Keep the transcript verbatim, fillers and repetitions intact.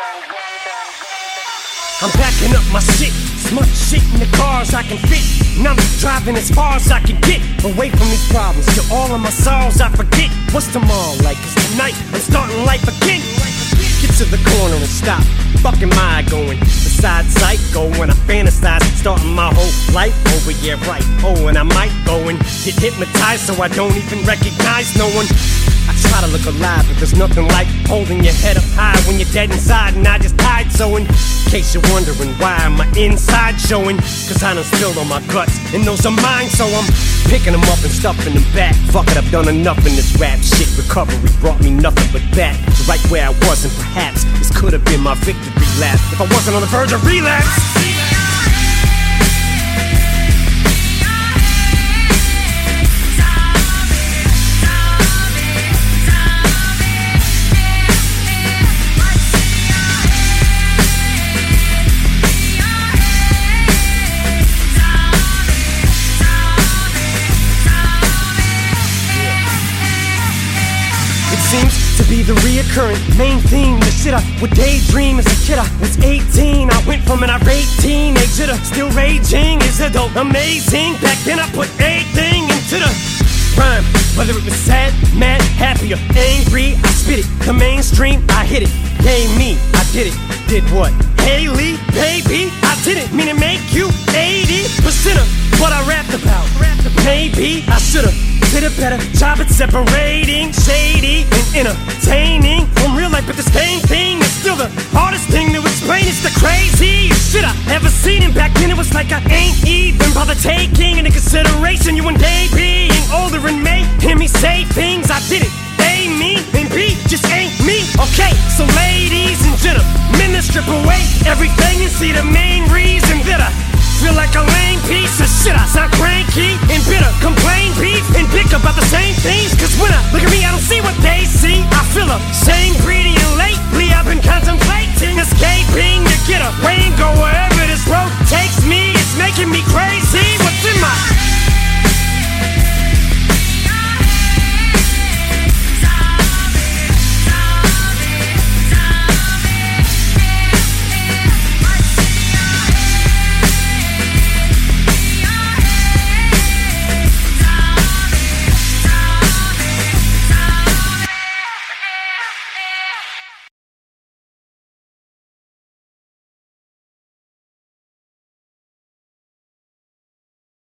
I'm packing up my shit, smart shit in the cars I can fit. And I'm driving as far as I can get away from these problems. To all of my sorrows I forget what's tomorrow like. Cause tonight I'm starting life again. Get to the corner and stop. Fuck am I going? Beside psycho when I fantasize starting my whole life over, yeah right. Oh, and I might go and get hypnotized so I don't even recognize no one. I try to look alive, but there's nothing like holding your head up high when you're dead inside. And I just died, so in case you're wondering why my inside showing, cause I done spilled on my guts, and those are mine, so I'm picking them up and stuffing them back. Fuck it, I've done enough in this rap shit. Recovery brought me nothing but back to right where I was, and perhaps this could have been my victory lap if I wasn't on the verge of relapse. Seems to be the reoccurring main theme. The shit I would daydream as a kid. I was eighteen, I went from an irate teenager to still raging. Is it though amazing? Back then I put everything into the rhyme. Whether it was sad, mad, happy or angry, I spit it. The mainstream, I hit it. Yay me, I did it. Did what? Haley, baby, I did it. Mean to make you eighty percent of what I rapped about. Maybe I should've did a better job at separating shady and entertaining from real life, but the same thing is still the hardest thing to explain. It's the craziest shit I ever seen, and back then it was like I ain't even bother taking into consideration you one day being older and may hear me say things